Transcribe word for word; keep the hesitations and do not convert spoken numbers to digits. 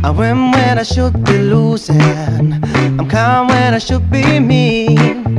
I win when I should be losing. I'm calm when I should be mean.